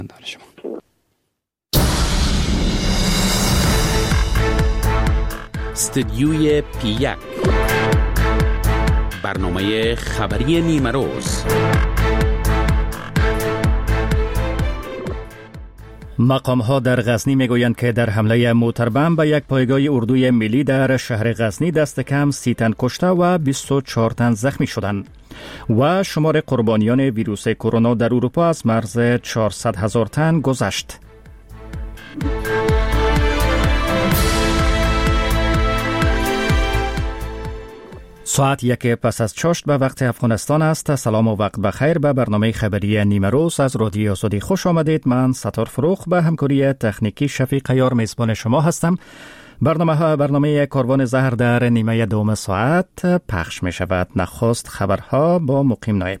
شما. استدیوی پی1 برنامه خبری نیمه روز. مقام‌ها در غزنی میگویند که در حمله موتربم به یک پایگاه اردوی ملی در شهر غزنی دست کم 30 تن کشته و 24 تن زخمی شدند و شمار قربانیان ویروس کرونا در اروپا از مرز 400,000 تن گذشت. ساعت 1 پس از چاشت به وقت افغانستان است. سلام و وقت بخیر. به برنامه خبری نیمه روز از رادیو آزادی خوش آمدید. من ستار فروخ به همکاری تکنیکی شفیق یار میزبان شما هستم. برنامه کاروان زهر در نیمه دوم ساعت پخش می شود. نخست خبرها با مقیم نایب.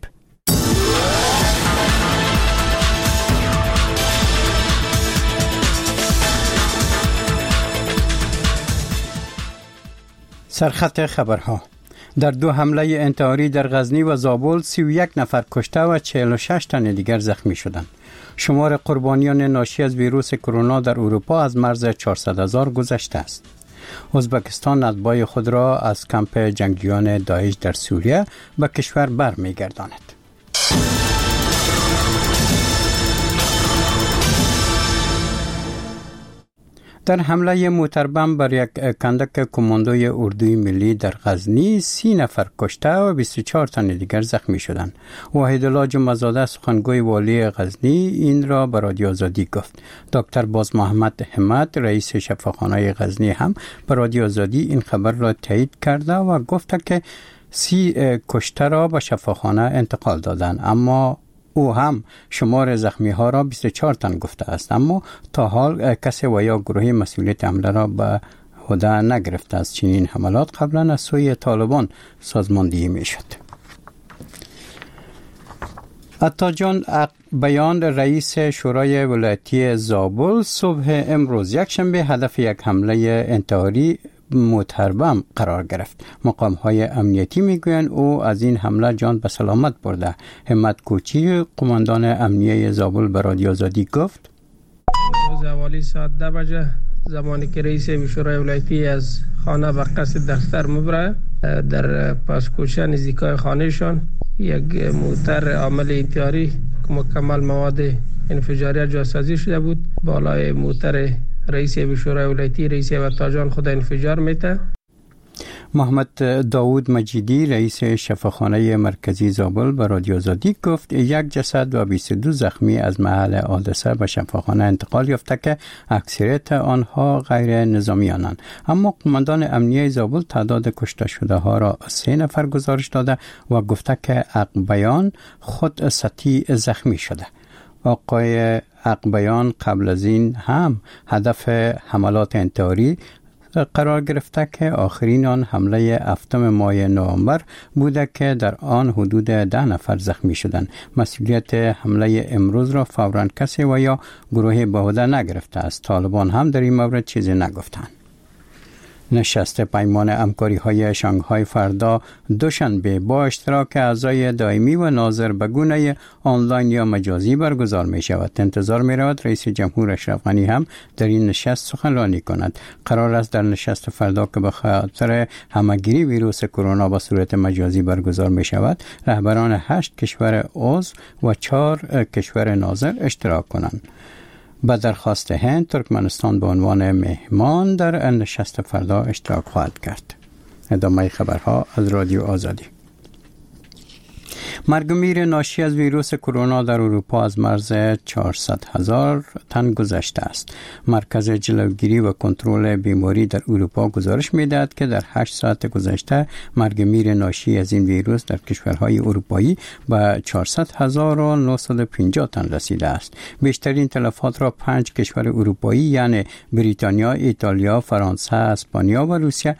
سرخط خبرها: در 2 حمله انتحاری در غزنی و زابل 31 نفر کشته و 46 تن دیگر زخمی شدند. شمار قربانیان ناشی از ویروس کرونا در اروپا از مرز 400,000 گذشته است. ازبکستان اتباع خود را از کمپ جنگجویان داعش در سوریه به کشور برمیگرداند. در حمله موتربم بر یک کندک کماندوی اردوی ملی در غزنی 30 نفر کشته و 24 تن دیگر زخمی شدند. وحیدالله جمعه‌زاده سخنگوی والی غزنی این را به رادیو آزادی گفت. دکتر باز محمد همت رئیس شفاخانه غزنی هم به رادیو آزادی این خبر را تایید کرده و گفت که 30 کشته را به شفاخانه انتقال دادند، اما او هم شمار زخمی ها را 24 تن گفته است، اما تا حال کسی و یا گروهی مسئولیت حمله را به عهده نگرفته است. چنین حملات قبلا از سوی طالبان سازماندهی می شد. عطاجان بیان رئیس شورای ولایتی زابل صبح امروز یکشنبه هدف یک حمله انتحاری موتربم قرار گرفت. مقام‌های امنیتی میگویند او از این حمله جان به سلامت برده. همت کوچی قماندان امنیه زابل به رادیو آزادی گفت: روز حوالی ساعت 10 بجه زمانی که رئیس شورای ولایتی از خانه به قصد دفتر مبره، در پاسکوچه نزدیکای خانهشان یک موتر عامل انتحاری که مکمل مواد انفجاری جاسازی شده بود بالای موتر رئیس شورای ولایتی رئیس عطاجان خود انفجار میته. محمد داود مجیدی رئیس شفاخانه مرکزی زابل به رادیو آزادی گفت 1 جسد و 22 زخمی از محل حادثه به شفاخانه انتقال یافته که اکثریت آنها غیر نظامیانند، اما قماندان امنیه زابل تعداد کشته شده ها را 3 نفر گزارش داده و گفته که عقبیان خود سطحی زخمی شده. آقای عقبیان قبل از این هم هدف حملات انتحاری قرار گرفته که آخرین آن حمله 7 ماه نوامبر بوده که در آن حدود 10 نفر زخمی شدند. مسئولیت حمله امروز را فوراً کسی و یا گروه به عهده نگرفته است. طالبان هم در این مورد چیزی نگفتند. نشست پیمان همکاری‌های شانگهای فردا دوشنبه با اشتراک اعضای دائمی و ناظر به گونه آنلاین یا مجازی برگزار می شود. انتظار می رود رئیس جمهور اشرف غنی هم در این نشست سخنرانی کند. قرار است در نشست فردا که به خاطر همگیری ویروس کرونا به صورت مجازی برگزار می شود، رهبران 8 کشور عضو و 4 کشور ناظر اشتراک کنند. به درخواست هند، ترکمنستان به عنوان مهمان در نشست فردا اشتراک خواهد کرد. ادامه خبرها از رادیو آزادی. مرگ و میر ناشی از ویروس کرونا در اروپا از مرز 400,000 تن گذشته است. مرکز جلوگیری و کنترل بیماری در اروپا گزارش می‌دهد که در 8 ساعت گذشته مرگ و میر ناشی از این ویروس در کشورهای اروپایی به 400,950 تن رسیده است. بیشترین تلفات را 5 کشور اروپایی یعنی بریتانیا، ایتالیا، فرانسه، اسپانیا و روسیه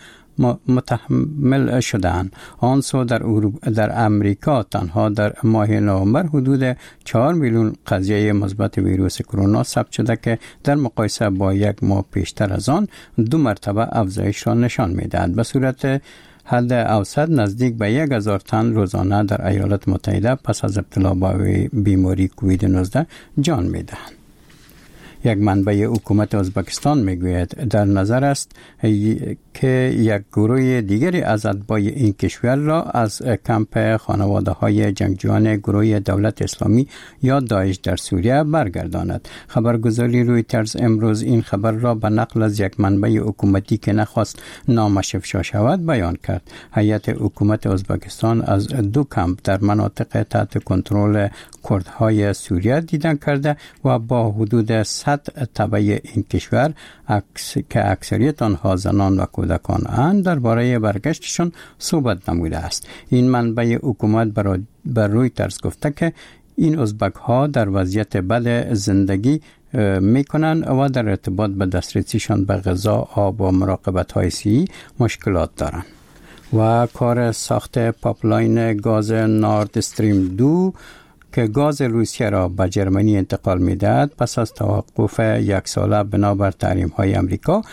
متحمل شدند. آنسو در امریکا تنها در ماه نوامبر حدود 4 میلیون قضیه مثبت ویروس کرونا ثبت شده که در مقایسه با 1 ماه پیشتر از آن 2 مرتبه افزایش را نشان می‌دهد. به صورت حد اوسط نزدیک به 1000 تن روزانه در ایالات متحده پس از ابتلا به بیماری کووید 19 جان می‌دهند. یک منبع حکومت ازبکستان میگوید در نظر است که یک گروه دیگری از اتباع این کشور را از کمپ خانواده های جنگجویان گروه دولت اسلامی یا داعش در سوریه برگرداند. خبرگزاری رویترز امروز این خبر را به نقل از یک منبع حکومتی که نخواست نامش افشا شود بیان کرد. هیئت حکومت ازبکستان از 2 کمپ در مناطق تحت کنترل کردهای سوریه دیدن کرده و با حدود 100 تبع این کشور که اکثریت آنها زنان و کودکان اند درباره برگشتشان صحبت نموده است. این منبع حکومت بر رویترز گفته که این ازبک ها در وضعیت بد زندگی میکنند و در ارتباط به دسترسیشان به غذا، آب و مراقبت های صحی مشکلات دارند. و کار ساخت پایپلاین گاز نورد استریم 2 که گاز روسیه را به جرمنی انتقال می‌دهد پس از توقف 1 ساله بنابر تحریم‌های آمریکا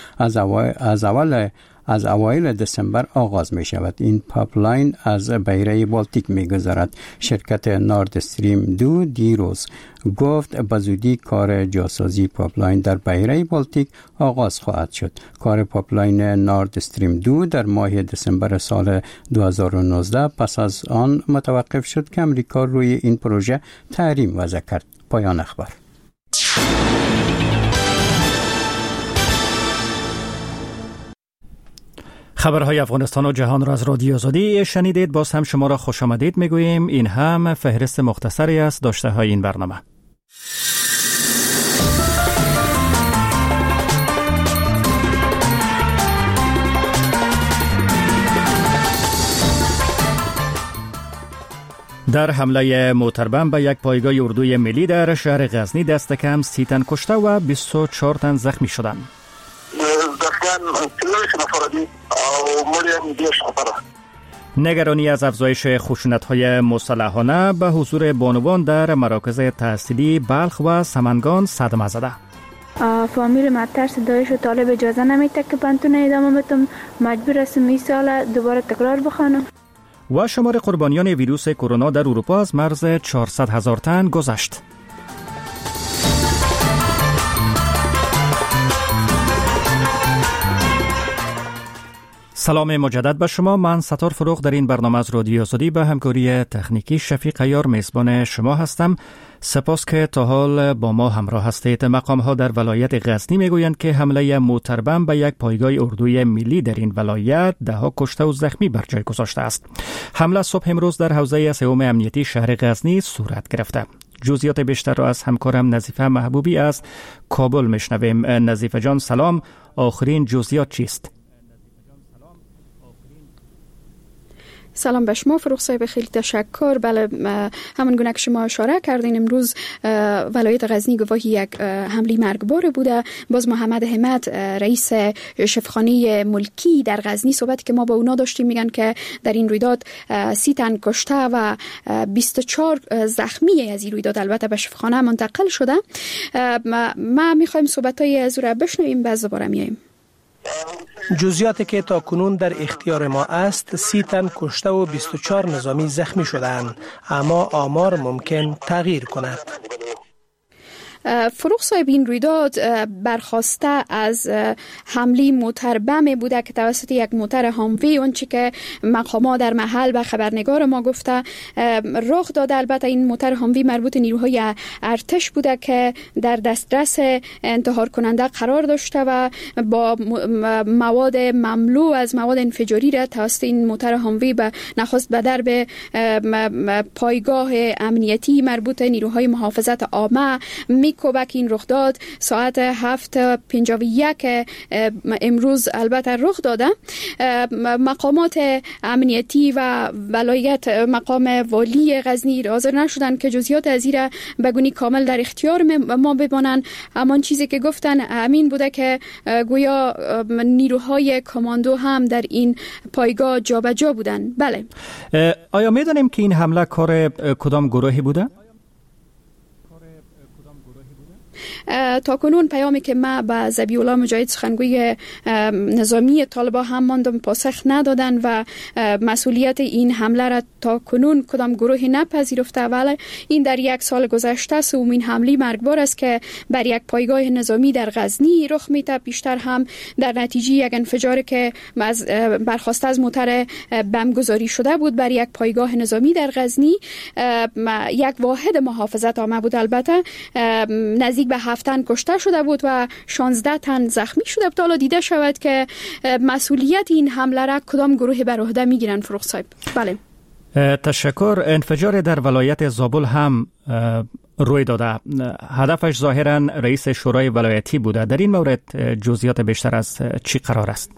از اوایل دسامبر آغاز می شود. این پایپلاین از بحیره بالتیک می گذرد. شرکت نورد استریم 2 دیروز گفت به زودی کار جاسازی پایپلاین در بحیره بالتیک آغاز خواهد شد. کار پایپلاین نورد استریم 2 در ماه دسامبر سال 2019 پس از آن متوقف شد که امریکا روی این پروژه تحریم وضع کرد. پایان اخبار. خبرهای افغانستان و جهان را از رادیو آزادی شنیدید. باز هم شما را خوش آمدید میگوییم. این هم فهرست مختصری است داشته های این برنامه. در حمله موتربم به یک پایگاه اردوی ملی در شهر غزنی دست کم 30 تن کشته و 24 تن زخمی شدند. نگرانی از افزایش خشونت‌های مسلحانه به حضور بانوان در مراکز تحصیلی بلخ و سمنگان صدمه زده. فامیل ما ترس دایش و طالب اجازه نمیده که پنتون ادامه بدم، مجبور هستم این سال دوباره تکرار بخوانم. و شمار قربانیان ویروس کرونا در اروپا از مرز 400,000 تن گذشت. سلام مجدد به شما. من ستار فروغ در این برنامه از رادیو آزادی به همکاری تکنیکی شفیق عیار میزبان شما هستم. سپاس که تا حال با ما همراه هستید. مقام ها در ولایت غزنی میگویند که حمله موتربم به یک پایگاه اردوی ملی در این ولایت 10 کشته و زخمی بر جای گذاشته است. حمله صبح امروز در حوزه سوم امنیتی شهر غزنی صورت گرفته. جزئیات بیشتر را از همکارم نظیفه محبوبی از کابل میشنویم. نظیفه جان سلام، آخرین جزئیات چیست؟ سلام به شما فروغ صاحب، خیلی تشکر. بله، همون گونه که شما اشاره کردین امروز ولایت غزنی گواهی یک حمله مرگبار بوده. باز محمد همت رئیس شفاخانه ملکی در غزنی صحبتی که ما با اونا داشتیم میگن که در این رویداد 30 تن کشته و 24 زخمی از این رویداد البته به شفاخانه منتقل شده. ما میخوایم صحبتای از رو بشنویم بعد دوباره میایم. جزئیاتی که تا کنون در اختیار ما است 30 تن کشته و 24 نظامی زخمی شدند، اما آمار ممکن تغییر کند. فروغ صاحب، این رویداد برخواسته از حمله موتربم بوده که توسط یک موتر هاموی، اون چی که مقامات در محل به خبرنگار ما گفته رخ داده. البته این موتر هاموی مربوط نیروهای ارتش بوده که در دسترس انتحار کننده قرار داشته و با مواد مملو از مواد انفجاری را توسط این موتر هاموی به نخست به درب پایگاه امنیتی مربوط نیروهای محافظت عامه میکوبه که این رخ داد ساعت 7:51 امروز البته رخ داده. مقامات امنیتی و ولایت مقام والی غزنی حاضر نشدن که جزئیات از این را بگونی کامل در اختیار ما بمانند. اما چیزی که گفتن امین بوده که گویا نیروهای کماندو هم در این پایگاه جابجا بودن. بله. آیا میدانیم که این حمله کار کدام گروهی بوده؟ تا کنون پیامی که ما به ذبیح الله مجاهد سخنگوی نظامی طالبان هم ماندم پاسخ ندادن و مسئولیت این حمله را تا کنون کدام گروهی نپذیرفته، ولی این در یک سال گذشته سومین حمله مرگبار است که بر یک پایگاه نظامی در غزنی رخ میده. پیشتر هم در نتیجه یک انفجار که برخواسته از موتر بمبگذاری شده بود بر یک پایگاه نظامی در غزنی، یک واحد محافظت عامه بود. البته نزدیک به 7 تن کشته شده بود و 16 تن زخمی شده بود. حالا دیده شود که مسئولیت این حمله را کدام گروه بر عهده میگیرن. فروغ صاحب. بله، تشکر. انفجار در ولایت زابل هم روی داده. هدفش ظاهرا رئیس شورای ولایتی بوده. در این مورد جزئیات بیشتر از چی قرار است؟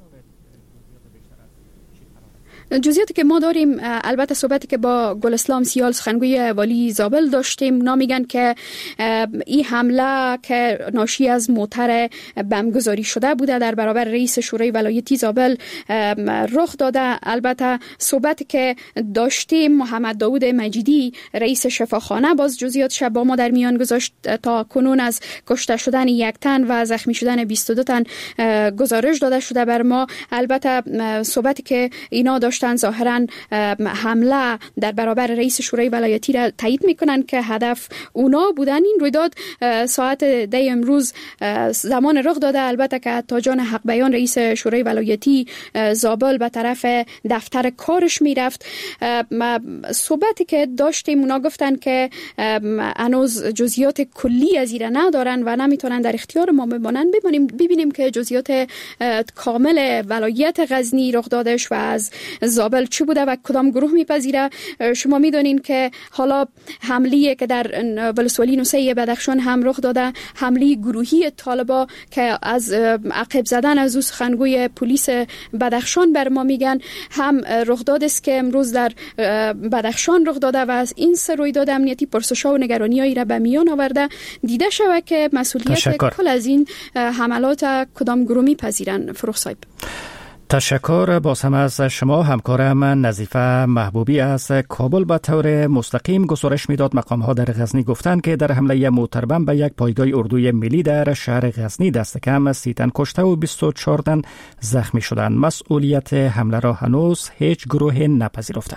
جزئیاتی که ما داریم، البته صحبتی که با گل اسلام سیال سخنگوی والی زابل داشتیم، اونا میگن که این حمله که ناشی از موتر بمبگذاری شده بوده در برابر رئیس شورای ولایتی زابل رخ داده. البته صحبتی که داشتیم محمد داوود مجیدی رئیس شفاخانه باز جزئیاتش با ما در میان گذاشت. تا کنون از کشته شدن 1 تن و زخمی شدن 22 تن گزارش داده شده بر ما. البته صحبتی که اینا داشتن ظاهرا حمله در برابر رئیس شورای ولایتی را تایید میکنن که هدف اونا بودن. این رویداد ساعت 10 امروز زمان رخ داده. البته که تاجان حق بیان رئیس شورای ولایتی زابل به طرف دفتر کارش میرفت. صحبتی که داشتیم اونا گفتن که هنوز جزئیات کلی از این ندارن و نمیتونن در اختیار ما بمانن. ببینیم که جزئیات کامل ولایت غزنی رخ دادش و از زابل چی بوده و کدام گروه میپذیره. شما میدونین که حالا حمله که در ولسوالی نوسه بدخشان هم رخ داده، حمله گروهی طالبا که از عقب زدن از او سخنگوی پلیس بدخشان بر ما میگن هم رخ داده است که امروز در بدخشان رخ داده و از این سه رویداد امنیتی پرسش‌ها و نگرانی‌هایی را به میان آورده. دیده شود که مسئولیت کل از این حملات کدام گروه میپذیرن. فروغ صاحب. تشکر. باز هم از شما. همکارم نظیفه محبوبی از کابل به طور مستقیم گزارش میداد. مقام‌ها در غزنی گفتند که در حمله موتر بمب به یک پایگاه اردوی ملی در شهر غزنی دست کم 30 تن کشته و 24 تن زخمی شدند. مسئولیت حمله را هنوز هیچ گروه نپذیرفته.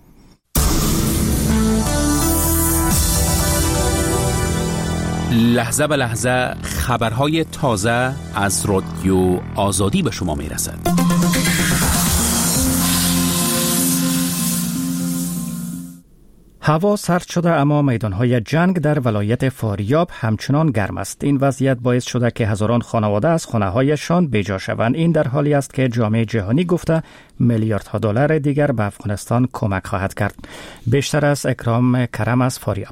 لحظه به لحظه خبرهای تازه از رادیو آزادی به شما میرسد. هوا سرد شده اما میدانهای جنگ در ولایت فاریاب همچنان گرم است. این وضعیت باعث شده که هزاران خانواده از خانه‌هایشان بیجا شوند. این در حالی است که جامعه جهانی گفته میلیاردها دلار دیگر به افغانستان کمک خواهد کرد. بیشتر از اکرام کرم از فاریاب.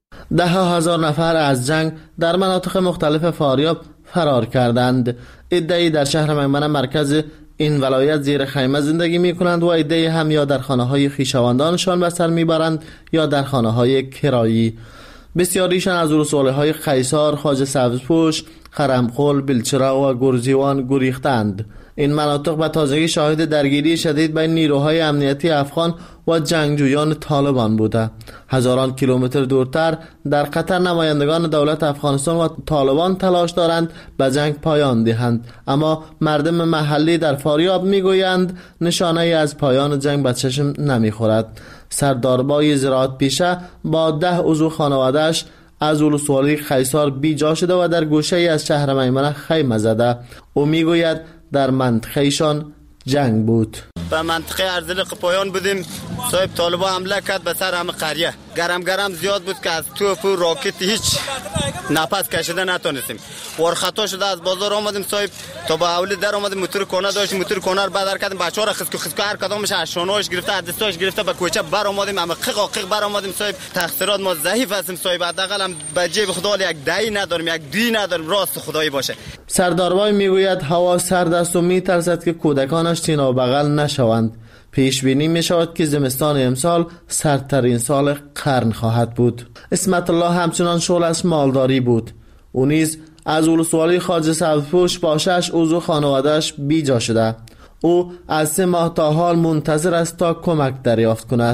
10,000 نفر از جنگ در مناطق مختلف فاریاب فرار کردند. عده‌ای در شهر میمنه مرکز این ولایت زیر خیمه زندگی می کنند و عده‌ای هم یا در خانه‌های خویشاوندانشان به سر میبرند یا در خانه‌های کرایی. بسیاریشان از ولسوالی‌های قیصار، خواجه سبزپوش، خرمخول، بلچرا و گرزیوان گریختند. این مناطق به تازگی شاهد درگیری شدید بین نیروهای امنیتی افغان و جنگجویان طالبان بوده. هزاران کیلومتر دورتر در قطر نمایندگان دولت افغانستان و طالبان تلاش دارند به جنگ پایان دهند، اما مردم محلی در فاریاب میگویند نشانه از پایان جنگ به چشم نمیخورد. سرداربای زراعت پیشه با 10 عضو خانواده‌اش از ولسوالی قیصار بیجا شده و در گوشه از شهر میمنه خیمه زده. او میگوید در منطقهشان جنگ بود. به منطقه ارزلق پایان بودیم، صاحب طالبان حمله کرد به سر همه قریه. گرم زیاد بود که از توپ و راکت هیچ نفس کشیده نتونستیم. ورخطا شده از بازار آمدیم صاحب تا با اولی در آمدیم. موتور کونه داشتیم، موتور کونه رو بدر کردیم. بچه‌ها رو خسکو هر کدامش از شانه‌اش گرفته، از دستاش گرفته به کوچه بر آمدیم. اما قیق بر آمدیم صاحب. تقصیرات ما ضعیف هستیم صاحب. حداقل هم به جیب خدا یک دهی نداریم، یک دوی نداریم. راست خدایی باشه. سرداربای میگوید هوا سرد است و میترسد که کودکانش تینا بغل نشوند. پیش بینی می شود که زمستان امسال سردترین سال قرن خواهد بود. اسمت الله همچنان شغلش مالداری بود. او نیز از ولسوالی خواجه سبزپوش با 6 عضو خانواده‌اش بیجا شده. او از 3 ماه تا حال منتظر است تا کمک دریافت کند.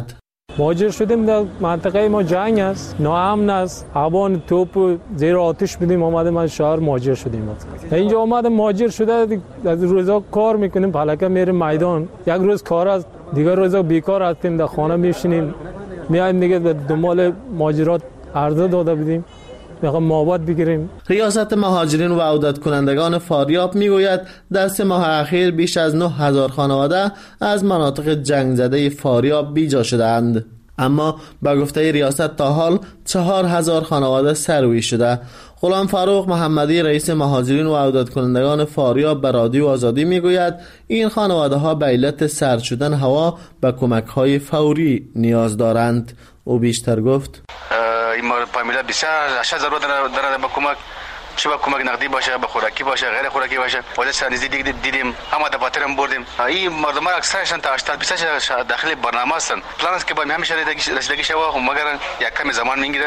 مهاجر شدیم در منطقه ما جنگ است، ناامن است، هوان توپ زیر آتش بدیم آمدیم از شهر مهاجر شدیم. اینجا آمدیم مهاجر شده از روزا کار میکنیم، پلکه میریم میدان، یک روز کار است، دیگر روزا بیکار هستیم، در خانه میشینیم، میایم دیگه به دنبال مهاجرات عرضه داده بدیم، میخوام مواد بگیریم. ریاست مهاجرین و عودت کنندگان فاریاب میگوید در 3 ماه اخیر بیش از 9000 خانواده از مناطق جنگ زده فاریاب بیجا شدند، اما با گفته ریاست تا حال 4000 خانواده سروی شده. غلام فاروق محمدی رئیس مهاجرین و عودت کنندگان فاریاب به رادیو آزادی میگوید این خانواده ها به علت سرد شدن هوا به کمک های فوری نیاز دارند. او بیشتر گفت این فامیلا بسیار اشد ضرورت داره به کمک، چه به کمک نقدی باشه، به خوراکی باشه، غیر خوراکی باشه. ولی سرنیزی دیدیم همه دفاترم بردیم. این مردم اکثرشون تا 80% داخل برنامه هستن. پلان است که با همیشه رسیدگی شود، مگر یک کمی زمان میگیره.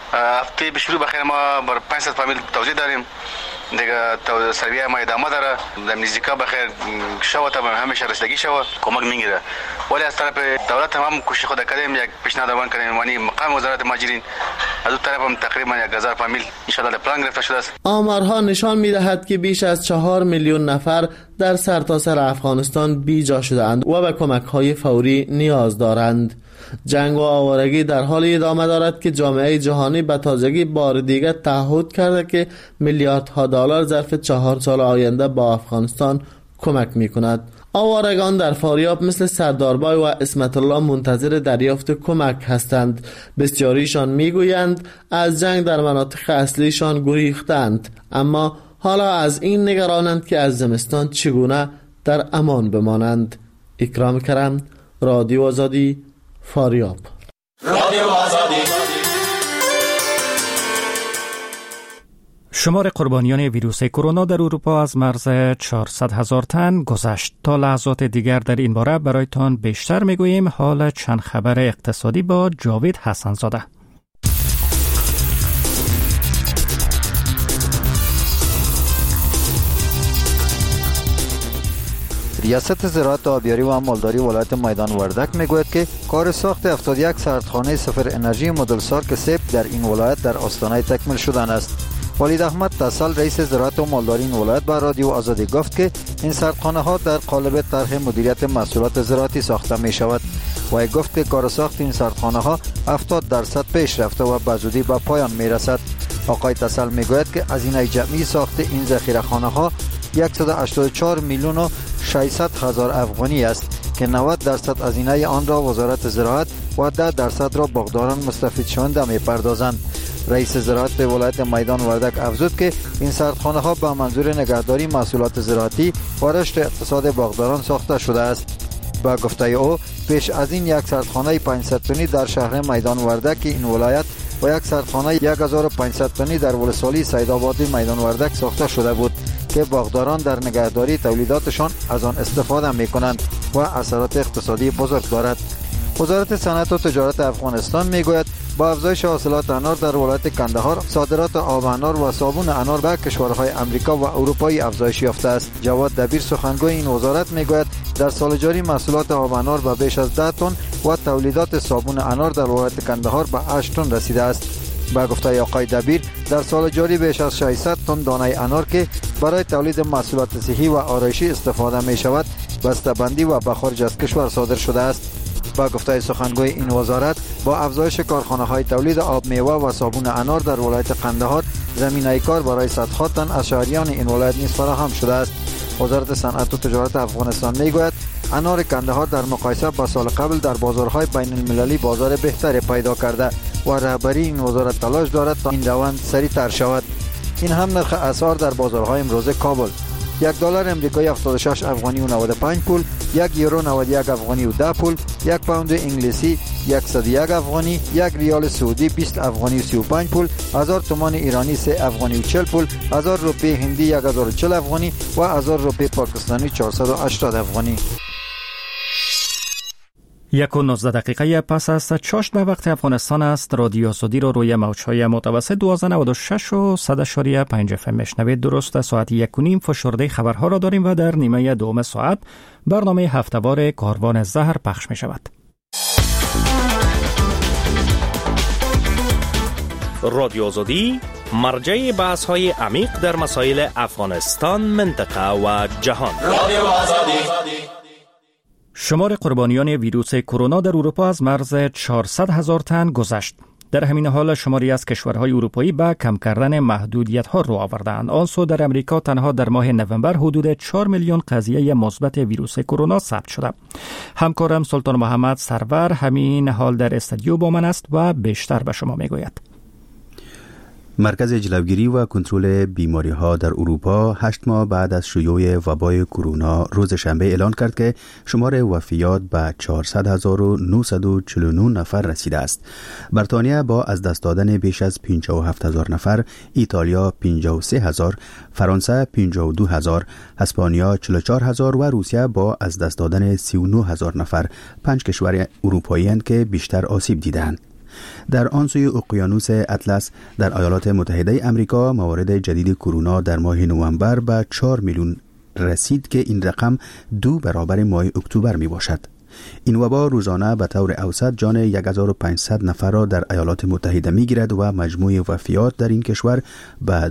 هفته به شروع بخیر ما بر 500 فامیل توزیع داریم. دیگه سرویه ما ادامه داره. در نزدیکا بخیر شود تا همیشه رسیدگی شود، کمک میگیره. ولی از طرف دولت هم کوشش خود کردیم، یک پیشنهاد کردیم، یعنی مقام وزارت مهاجرین از اون طرف هم تقریبا 1000 فامیل ان شاء الله پلان گرفته شده است. آمارها نشان می‌دهد که بیش از 4 میلیون نفر در سرتاسر افغانستان بیجا شده‌اند و به کمک‌های فوری نیاز دارند. جنگ و آوارگی در حال ادامه دارد که جامعه جهانی به تازگی بار دیگر تعهد کرده که میلیاردها دلار ظرف 4 سال آینده با افغانستان کمک می‌کند. آوارگان در فاریاب مثل سرداربای و اسمت الله منتظر دریافت کمک هستند. بسیاریشان میگویند از جنگ در مناطق اصلیشان گریختند، اما حالا از این نگرانند که از زمستان چگونه در امان بمانند. اکرام کرم، رادیو آزادی، فاریاب. رادیو آزادی. شمار قربانیان ویروس کرونا در اروپا از مرز 400,000 تن گذشت. تا لحظات دیگر در این باره برایتان بیشتر میگوییم. حال چند خبر اقتصادی با جاوید حسنزاده. ریاست زراعت آبیاری و مالداری ولایت میدان وردک میگوید که کار ساخت 71 سردخانه صفر انرژی مدل سارک سیب در این ولایت در آستانه تکمیل شدن است. ولید احمد تسل رئیس زراعت و مالداری این ولایت به رادیو آزادی گفت که این سردخانه ها در قالب طرح مدیریت محصولات زراعتی ساخته می شود. و گفت که کار ساخت این سردخانه ها 70% پیش رفته و به زودی به پایان می رسد. آقای تسل می گوید که هزینه جمعی ساخت این ذخیره خانه ها 184 میلیون و 600 هزار افغانی است که 90% هزینه آن را وزارت زراعت و 10% را باغداران مستفید شونده می پردازند. رئیس زراعت ولایت میدان وردک افزود که این سردخانه ها به منظور نگهداری محصولات زراعتی و رشد اقتصاد باغداران ساخته شده است. با گفته او پیش از این یک سردخانه 500 تنی در شهر میدان وردک این ولایت و یک سردخانه 1500 تنی در ولسوالی سیدآباد میدان وردک ساخته شده بود که باغداران در نگهداری تولیداتشان از آن استفاده می کنند و اثرات اقتصادی بزرگ دارد. وزارت صنعت و تجارت افغانستان می گوید با افزایش حاصلات انار در ولایت کندهار صادرات آب انار و صابون انار به کشورهای امریکا و اروپایی افزایش یافته است. جواد دبیر سخنگوی این وزارت می گوید در سال جاری محصولات آب انار به بیش از 10 تن و تولیدات صابون انار در ولایت کندهار به 8 تن رسیده است. با گفته آقای دبیر در سال جاری بیش از 600 تن دانه انار که برای تولید محصولات صحی و آرایشی استفاده می شود بسته‌بندی و به خارج از کشور صادر شده است. با گفته سخنگوی این وزارت با افزایش کارخانه‌های تولید آب میوه و صابون انار در ولایت قندهار زمینه کار برای صدها تن از شهریان این ولایت نیز فراهم شده است. وزارت صنعت و تجارت افغانستان میگوید انار کندهار در مقایسه با سال قبل در بازارهای بین المللی بازار بهتری پیدا کرده و رهبری این وزارت تلاش دارد تا این روند سریعتر شود. این هم نرخ اسعار در بازارهای امروز کابل: $1 امریکایی 76 افغانی و 95 پول، $1 یورو 91 افغانی و 10 پول، $1 پوند انگلیسی 101 افغانی، $1 ریال سعودی 20 افغانی و 35 پول، 1000 تومان ایرانی 3 افغانی و 40 پول، 1000 روپیه هندی 1040 افغانی و 1000 روپیه پاکستانی 480 افغانی. 1:19 پس از چاشت به وقت افغانستان است. رادیو آزادی رو روی موج‌های متوسط 1296 و 100.5 FM میشنوید. درست ساعت 1:30 فشرده خبرها را داریم و در نیمه دوم ساعت برنامه هفته‌وار کاروان زهر پخش می شود. رادیو آزادی مرجع بحث های عمیق در مسائل افغانستان، منطقه و جهان. رادیو آزادی. شمار قربانیان ویروس کرونا در اروپا از مرز 400,000 تن گذشت. در همین حال شماری از کشورهای اروپایی به کم کردن محدودیت‌ها رو آوردند. آنسو در امریکا تنها در ماه نوامبر حدود 4 میلیون قضیه مثبت ویروس کرونا ثبت شده. همکارم سلطان محمد سرور همین حال در استودیو با من است و بیشتر به شما میگوید. مرکز جلوگیری و کنترل بیماری‌ها در اروپا 8 ماه بعد از شیوع وبای کرونا روز شنبه اعلان کرد که شمار وفیات به 400,949 نفر رسیده است. بریتانیا با از دست دادن بیش از 57,000 نفر، ایتالیا 53,000، فرانسه 52,000، اسپانیا 44,000 و روسیه با از دست دادن 39,000 نفر 5 کشور اروپایی اند که بیشتر آسیب دیدند. در آن سوی اقیانوس اطلس در ایالات متحده امریکا موارد جدید کرونا در ماه نوامبر به 4 میلیون رسید که این رقم 2 برابر ماه اکتبر می باشد. این وبا روزانه به طور اوسط جان 1500 نفر را در ایالات متحده می گیرد و مجموع وفیات در این کشور به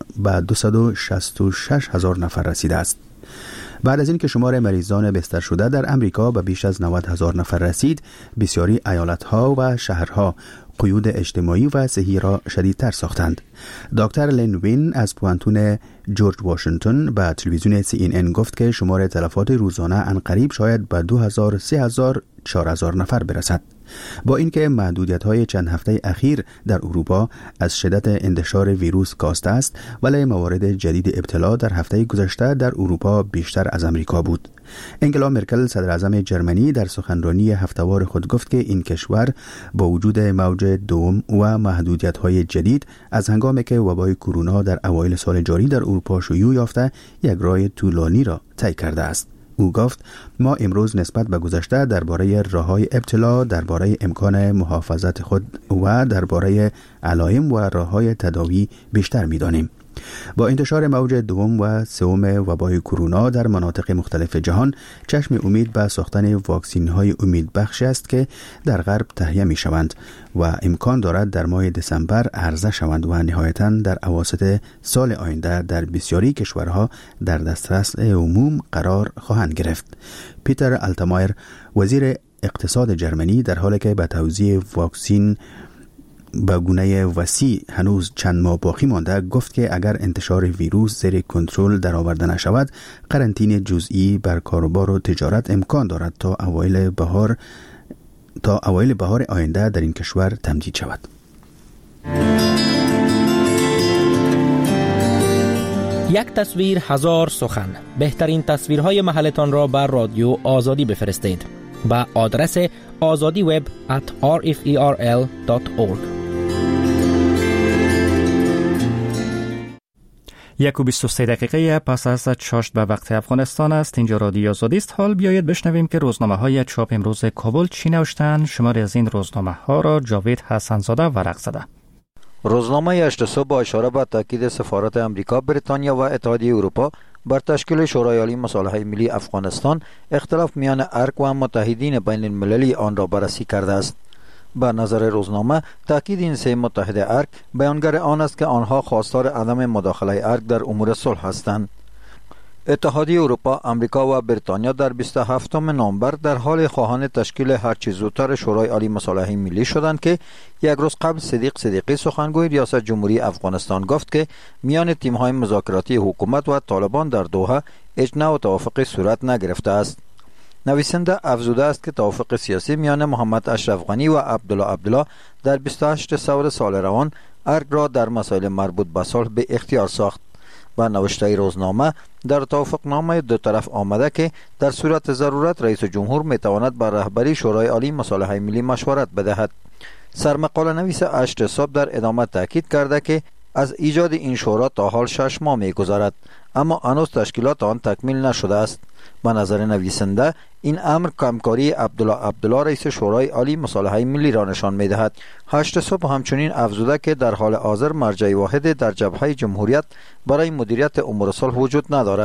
266,000 نفر رسیده است. بعد از این که شمار مریضان بستر شده در امریکا به بیش از 90,000 نفر رسید، بسیاری ایالت‌ها و شهرها قیود اجتماعی و صحی را شدیدتر ساختند. دکتر لین وین از پوانتون جورج واشنگتن به تلویزیون CNN گفت که شمار تلفات روزانه عنقریب شاید به 2,000، 3,000، 4,000 نفر برسد. با اینکه محدودیت‌های چند هفته اخیر در اروپا از شدت انتشار ویروس کاسته است، ولی موارد جدید ابتلا در هفته گذشته در اروپا بیشتر از امریکا بود. انگلا مرکل صدر اعظم جرمنی در سخنرانی هفته‌وار خود گفت که این کشور با وجود موج دوم و محدودیت‌های جدید از هنگامی که وبای کرونا در اوایل سال جاری در اروپا شیوع یافته یک راه طولانی را طی کرده است. او گفت ما امروز نسبت به گذشته درباره راه‌های ابتلا، درباره امکان محافظت خود و درباره علائم و راه‌های تداوی بیشتر می‌دانیم. با انتشار موج دوم و سوم وبای کرونا در مناطق مختلف جهان، چشم امید به ساختن واکسین‌های امیدبخش است که در غرب تهیه می‌شوند و امکان دارد در ماه دسامبر عرضه شوند و نهایتاً در اواسط سال آینده در بسیاری کشورها در دسترس عموم قرار خواهند گرفت. پیتر آلتمایر وزیر اقتصاد جرمنی در حالی که به توزیع واکسین به گونه وسیع هنوز چند ماه باقی مانده گفت که اگر انتشار ویروس زیر کنترل درآورده نشود، قرنطینه جزئی بر کاروبار و تجارت امکان دارد تا اوایل بهار آینده در این کشور تمدید شود. یک تصویر هزار سخن. بهترین تصویرهای محلتان را بر رادیو آزادی بفرستید با آدرس azadiweb@rferl.org. 1:23 دقیقه پس از چاشت به وقت افغانستان است. اینجا رادیو آزادی است. حال بیایید بشنویم که روزنامه‌های چاپ امروز کابل چی نوشتند. شماری از این روزنامه‌ها را جاوید حسن‌زاده ورق زده. روزنامه 8 صبح با اشاره به تاکید سفارت امریکا، بریتانیا و اتحادیه اروپا بر تشکیل شورای عالی مصالحه ملی افغانستان اختلاف میان ارگ و متحدین بین المللی آن را بررسی کرده است. به نظر روزنامه تاکید این سه متحد ارگ بیانگر آن است که آنها خواستار عدم مداخله ارگ در امور صلح هستند. اتحادیه اروپا، امریکا و بریتانیا در 27 نوامبر در حال خواهان تشکیل هرچه زودتر شورای عالی مصالحه ملی شدند که یک روز قبل صدیق صدیقی سخنگوی ریاست جمهوری افغانستان گفت که میان تیم‌های مذاکراتی حکومت و طالبان در دوحه اجماع و توافقی صورت نگرفته است. نویسنده افزوده است که توافق سیاسی میان محمد اشرف غنی و عبدالله در 28 ثور سال روان ارگ را در مسائل مربوط به صلح به اختیار ساخت. با نوشته روزنامه در توافقنامه دو طرف آمده که در صورت ضرورت رئیس جمهور میتواند بر رهبری شورای عالی مصالحه ملی مشورت بدهد. سرمقاله نویس 8 صبح در ادامه تاکید کرده که از ایجاد این شورا تا حال 6 ماه می‌گذرد، اما هنوز تشکیلات آن تکمیل نشده است. به نظر نویسنده این امر کمکاری عبدالله رئیس شورای عالی مصالحه ملی را نشان می‌دهد. 8 صبح همچنین افزوده که در حال حاضر مرجع واحد در جبهه جمهوریت برای مدیریت امور صلح وجود ندارد.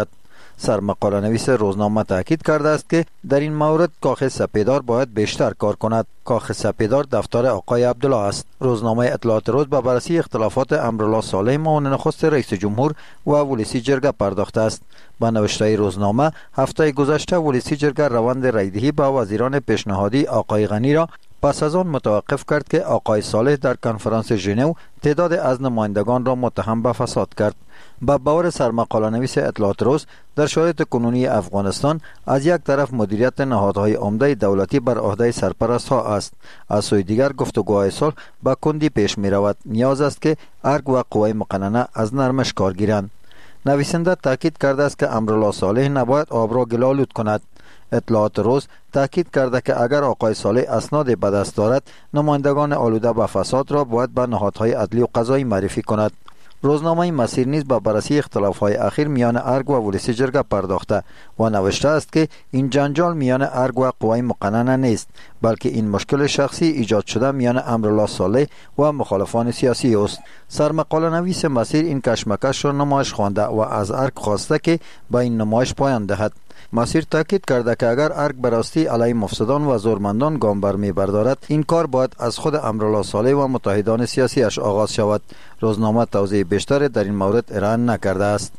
سرمقاله نویس روزنامه تاکید کرده است که در این مورد کاخ سپیدار باید بیشتر کار کند. کاخ سپیدار دفتر آقای عبدالله است. روزنامه اطلاعات روز به بررسی اختلافات امرالله صالح معاون نخست رئیس جمهور و ولسی جرگه پرداخته است. با نوشته روزنامه هفته گذشته ولسی جرگه روند رایدهی به وزیران پیشنهادی آقای غنی را پس از آن متوقف کرد که آقای صالح در کنفرانس ژنو تعداد از نمایندگان را متهم به فساد کرد. با باور سرمقاله نویس اطلاعات روز، در شرایط کنونی افغانستان از یک طرف مدیریت نهادهای عمده دولتی بر عهده سرپرست ها است، از سوی دیگر گفتگوهای صلح به کندی پیش می رود. نیاز است که ارگ و قوای مقننه از نرمش کار گیرند. نویسنده تاکید کرده است که امرالله صالح نباید آب را گل‌آلود کند. اطلاعات روز تاکید کرده که اگر آقای صالح اسناد به دست دارد، نمایندگان آلوده به فساد را باید به نهادهای عدلی و قضایی معرفی کند. روزنامه مسیر نیز به بررسی اختلاف‌های اخیر میان ارگ و ولسی جرگه پرداخته و نوشته است که این جنجال میان ارگ و قوای مقننه نیست، بلکه این مشکل شخصی ایجاد شده میان امرالله صالح و مخالفان سیاسی است. سرمقاله نویس مسیر این کشمکش را نمایش خوانده و از ارگ خواسته که به این نمایش پایان دهد. مسیر تاکید کرده که اگر ارگ براستی علیه مفسدان و زورمندان گام برمی بردارد، این کار باید از خود امرالله صالح و متحدان سیاسیش آغاز شود. روزنامه توضیح بیشتر در این مورد ارائه نکرده است.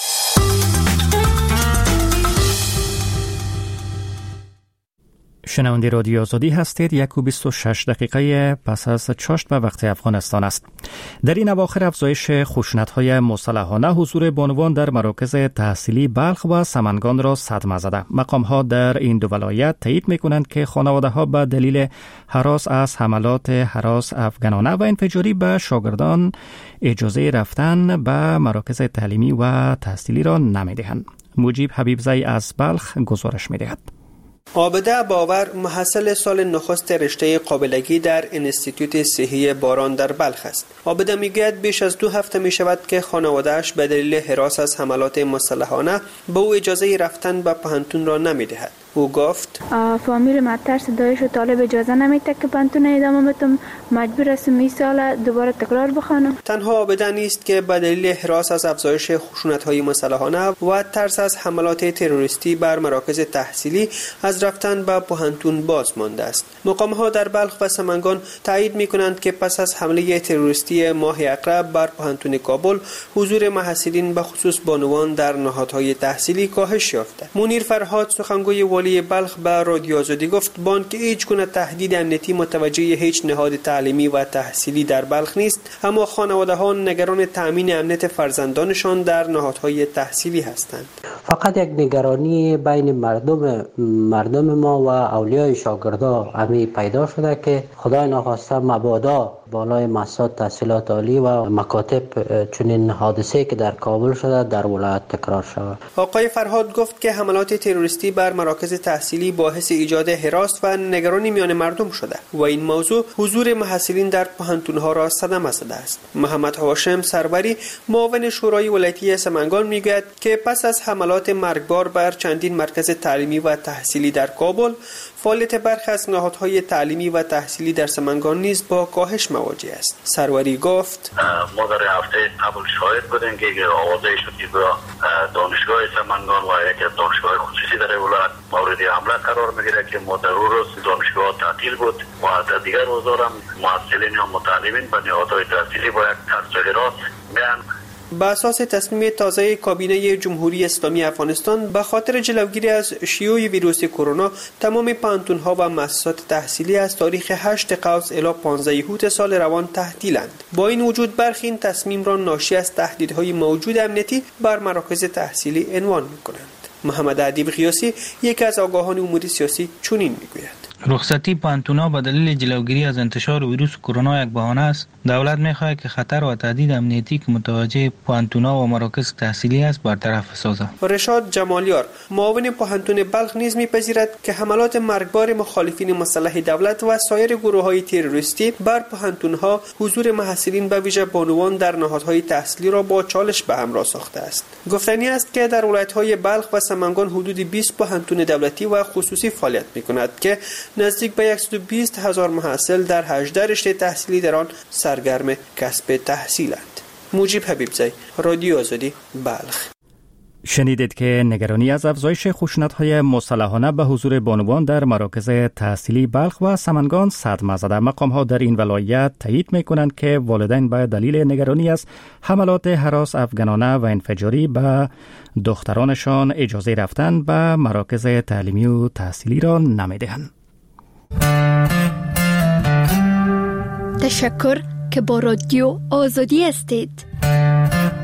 شنونده رادیو آزادی هستید. 1:26 دقیقه پس از چاشت به وقت افغانستان است. در این اواخر افزایش خشونت‌های مسلحانه حضور بانوان در مراکز تحصیلی بلخ و سمنگان را صدمه زده. مقام‌ها در این دو ولایت تایید می‌کنند که خانواده‌ها به دلیل هراس از حملات هراس افغانانه و انفجاری به شاگردان اجازه رفتن به مراکز تعلیمی و تحصیلی را نمی‌دهند. مجیب حبیبزی از بلخ گزارش می‌دهد. عابده باور محصل سال نخست رشته قابلگی در انستیتوت صحی باران در بلخ است. عابده میگوید بیش از 2 هفته می شود که خانواده‌اش به دلیل هراس از حملات مسلحانه به او اجازه رفتن به پانتون را نمی دهد. او گفت فامیل ما ترس دایش و طالب اجازه نمیده که پانتون ادامه بدم، مجبور هستم این سال دوباره تکرار بخوانم. تنها عابده نیست که به دلیل هراس از افزایش خشونت‌های مسلحانه و ترس از حملات تروریستی بر مراکز تحصیلی از رفتن به پانتون باز مانده است. مقام‌ها در بلخ و سمنگان تایید می‌کنند که پس از حمله تروریستی ماه اقرب بر پانتون کابل، حضور محصلین به خصوص بانوان در نهادهای تحصیلی کاهش یافته. منیر فرهاد سخنگوی والی بلخ به رادیو آزادی گفت بانک هیچ گونه تهدید امنیتی متوجه هیچ نهاد تعلیمی و تحصیلی در بلخ نیست، اما خانواده‌ها نگران تأمین امنیت فرزندانشان در نهادهای تحصیلی هستند. فقط یک نگرانی بین مردم ما و اولیای شاگردا همی پیدا شده که خدای نخواسته مبادا بالای مؤسسات تحصیلات عالی و مکاتب چنین حادثه که در کابل شده در ولایت تکرار شود. آقای فرهاد گفت که حملات تروریستی بر مراکز تحصیلی باعث ایجاد هراس و نگرانی میان مردم شده و این موضوع حضور محصلین در پانتون‌ها را صدمه زده است. محمد هاشم سروری معاون شورای ولایتی سمنگان میگوید که پس از حملات مرگبار بر چندین مرکز تعلیمی و تحصیلی در کابل، فعالیت برخی از نهادهای تعلیمی و تحصیلی در سمنگان نیز با کاهش مواجه است. سروری گفت ما در هفته قبل شاهد بودیم که آوازه شد که دانشگاه سمنگان و یک دانشگاه خصوصی در ولایت مورد حمله قرار میگیره که ما در روز دانشگاه تعطیل بود و در دیگر روزها هم محصلین و متعلمین به نهادهای تحصیلی با یک ترس و هراس میان. با اساس تصمیم تازه کابینه جمهوری اسلامی افغانستان به خاطر جلوگیری از شیوع ویروس کرونا، تمام پانتون‌ها و مؤسسات تحصیلی از تاریخ 8 قوس الی 15 هوت سال روان تعطیلند. با این وجود برخی این تصمیم را ناشی از تهدیدهای موجود امنیتی بر مراکز تحصیلی عنوان می‌کنند. محمد ادیب قیاسی یکی از آگاهان امور سیاسی چنین می‌گوید: رخصتی پانتونا به دلیل جلوگیری از انتشار ویروس کرونا یک بهانه است. دولت می‌خواهد که خطر و تهدید امنیتی که متوجه پانتونا و مراکز تحصیلی است برطرف سازد. رشاد جمالیار معاون پانتون بلخ نیز می‌پذیرد که حملات مرگبار مخالفین مسلح دولت و سایر گروه‌های تروریستی بر پانتون‌ها حضور محصلین به ویژه بانوان در نهادهای تحصیلی را با چالش به همراه ساخته است. گفتنی است که در ولایت‌های بلخ و سمنگان حدود 20 پانتون دولتی و خصوصی فعالیت می‌کند که نزدیک به 120,000 محصل در 18 رشته تحصیلی در آن سرگرم کسب تحصیلند. مجیب حبیبزی، رادیو آزادی، بلخ. شنیدید که نگرانی از افزایش خشونت‌های مسلحانه به حضور بانوان در مراکز تحصیلی بلخ و سمنگان صدمه زده. مقام‌ها در این ولایت تایید می‌کنند که والدین به دلیل نگرانی از حملات هراس افغانانه و انفجاری به دخترانشان اجازه رفتن به مراکز تعلیمی و تحصیلی را نمی‌دهند. تشکر که با رادیو آزادی هستید.